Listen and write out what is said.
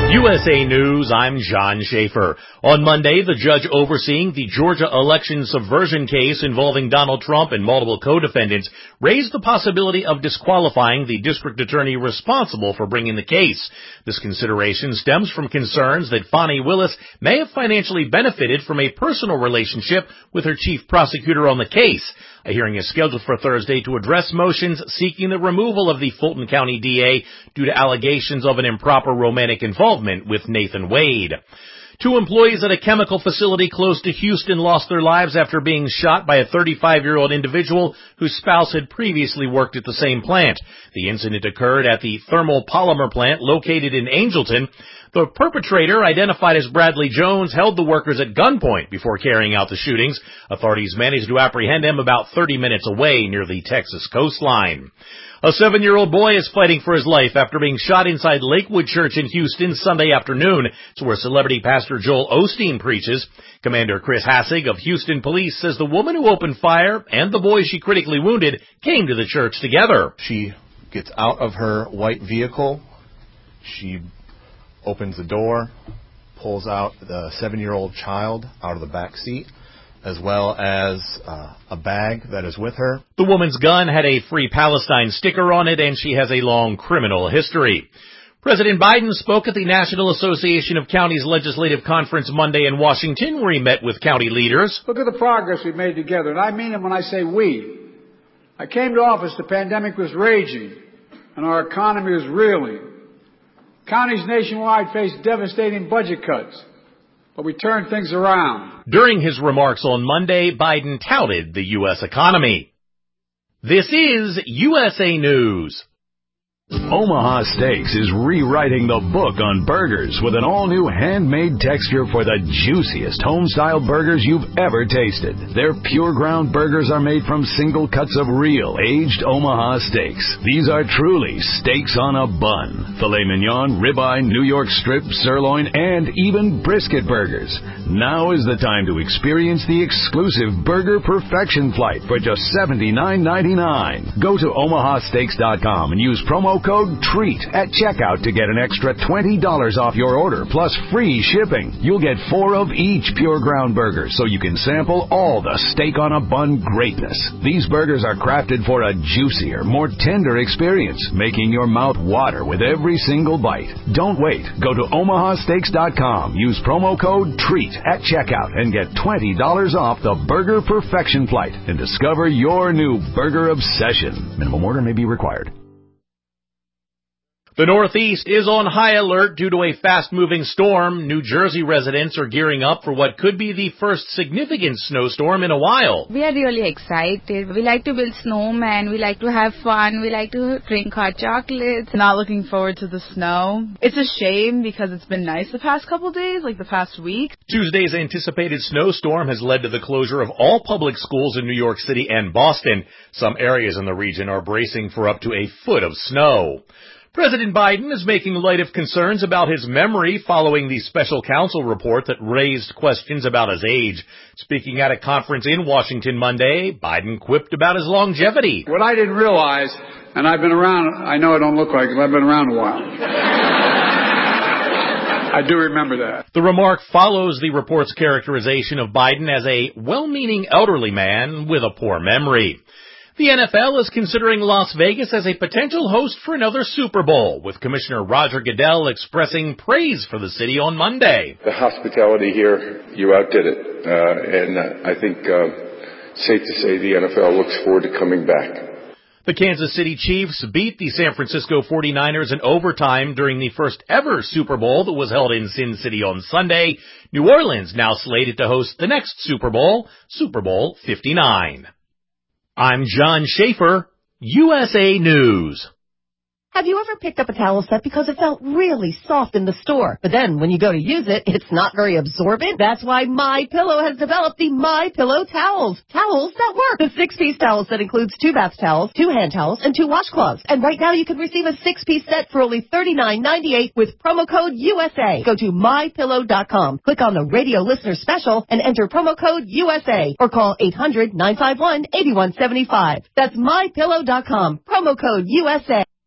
USA News, I'm John Schaefer. On Monday, the judge overseeing the Georgia election subversion case involving Donald Trump and multiple co-defendants raised the possibility of disqualifying the district attorney responsible for bringing the case. This consideration stems from concerns that Fani Willis may have financially benefited from a personal relationship with her chief prosecutor on the case. A hearing is scheduled for Thursday to address motions seeking the removal of the Fulton County DA due to allegations of an improper romantic involvement with Nathan Wade. 2 employees at a chemical facility close to Houston lost their lives after being shot by a 35-year-old individual whose spouse had previously worked at the same plant. The incident occurred at the thermal polymer plant located in Angelton. The perpetrator, identified as Bradley Jones, held the workers at gunpoint before carrying out the shootings. Authorities managed to apprehend him about 30 minutes away near the Texas coastline. A 7-year-old boy is fighting for his life after being shot inside Lakewood Church in Houston Sunday afternoon. It's where celebrity pastor Joel Osteen preaches. Commander Chris Hassig of Houston Police says the woman who opened fire and the boy she critically wounded came to the church together. She gets out of her white vehicle. She opens the door, pulls out the 7-year-old child out of the back seat, as well as a bag that is with her. The woman's gun had a Free Palestine sticker on it, and she has a long criminal history. President Biden spoke at the National Association of Counties Legislative Conference Monday in Washington, where he met with county leaders. Look at the progress we've made together, and I mean it when I say we. I came to office, the pandemic was raging, and our economy was reeling. Counties nationwide faced devastating budget cuts, but we turned things around. During his remarks on Monday, Biden touted the U.S. economy. This is USA News. Omaha Steaks is rewriting the book on burgers with an all-new handmade texture for the juiciest home-style burgers you've ever tasted. Their pure ground burgers are made from single cuts of real, aged Omaha steaks. These are truly steaks on a bun. Filet mignon, ribeye, New York strip, sirloin, and even brisket burgers. Now is the time to experience the exclusive Burger Perfection Flight for just $79.99. Go to omahasteaks.com and use promo code TREAT at checkout to get an extra $20 off your order plus free shipping. You'll get 4 of each pure ground burger so you can sample all the steak on a bun greatness. These burgers are crafted for a juicier, more tender experience, making your mouth water with every single bite. Don't wait. Go to omahasteaks.com. Use promo code TREAT at checkout and get $20 off the Burger Perfection Flight and discover your new burger obsession. Minimum order may be required. The Northeast is on high alert due to a fast-moving storm. New Jersey residents are gearing up for what could be the first significant snowstorm in a while. We are really excited. We like to build snowmen. We like to have fun. We like to drink hot chocolates. Not looking forward to the snow. It's a shame because it's been nice the past couple days, like the past week. Tuesday's anticipated snowstorm has led to the closure of all public schools in New York City and Boston. Some areas in the region are bracing for up to a foot of snow. President Biden is making light of concerns about his memory following the special counsel report that raised questions about his age. Speaking at a conference in Washington Monday, Biden quipped about his longevity. What I didn't realize, and I've been around, I know I don't look like it, but I've been around a while. I do remember that. The remark follows the report's characterization of Biden as a well-meaning elderly man with a poor memory. The NFL is considering Las Vegas as a potential host for another Super Bowl, with Commissioner Roger Goodell expressing praise for the city on Monday. The hospitality here, you outdid it. And I think safe to say the NFL looks forward to coming back. The Kansas City Chiefs beat the San Francisco 49ers in overtime during the first ever Super Bowl that was held in Sin City on Sunday. New Orleans now slated to host the next Super Bowl, Super Bowl 59. I'm John Schaefer, USA News. Have you ever picked up a towel set because it felt really soft in the store, but then when you go to use it, it's not very absorbent? That's why MyPillow has developed the MyPillow towels. Towels that work. The 6-piece towel set includes 2 bath towels, 2 hand towels, and 2 washcloths. And right now you can receive a 6-piece set for only $39.98 with promo code USA. Go to MyPillow.com. Click on the radio listener special and enter promo code USA or call 800-951-8175. That's MyPillow.com. Promo code USA.